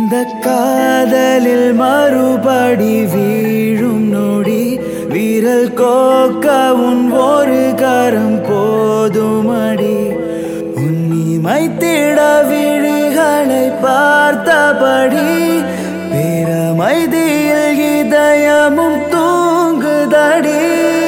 இந்த காதலில் மறுபடி வீழும் நொடி வீரல் கோக்க உன் ஒரு கரம் போதுமடி உன்னிமை திட விழிகளை பார்த்தபடி பேரமைதியில் இதயமும் தூங்குதடி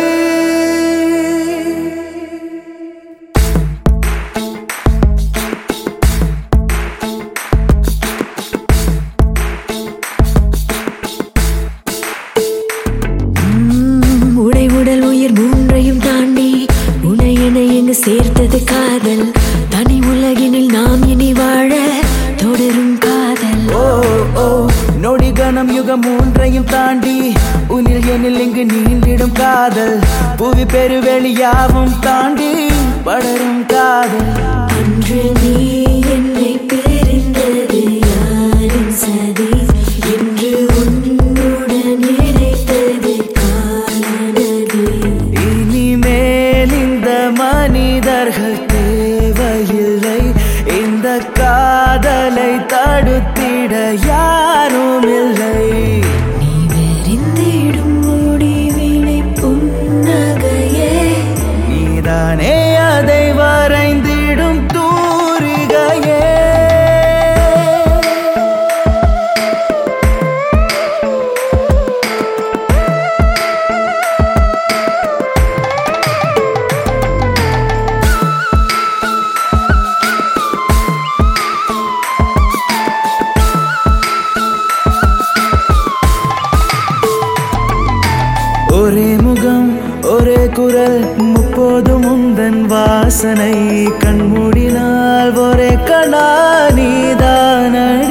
உடல் உயிர் மூன்றையும் தாண்டி உன்னை என்னை எங்கு சேர்த்தது காதல் தனி உலகினில் நாம் இனி வாழ தொடரும் காதல் ஓ ஓ நொடி கணம் யுகம் மூன்றையும் தாண்டி உன்னில் என்னில் இங்கு நீண்டிடும் காதல் புவி பெருவெளியாவும் தாண்டி படரும் காதல் அன்று நீ என்னை பிரிந்தது யாரின் சதி என்று உன்னுடன் இணைத்தது காலநதி இனிமேல் இந்த மனிதர்கள் தேவையில்லை இந்த காதலை தடுத்திட யாரும் இல்லை நீ வெறிந்திடும் முடிவினை புன்னகையே நீதானே அதை வரைந்திடும் தூரிகையே ஒரே முகம் ஒரே குரல் முப்போதும் உந்தன் வாசனை கண்மூடினால் ஒரே கணா நீதானடி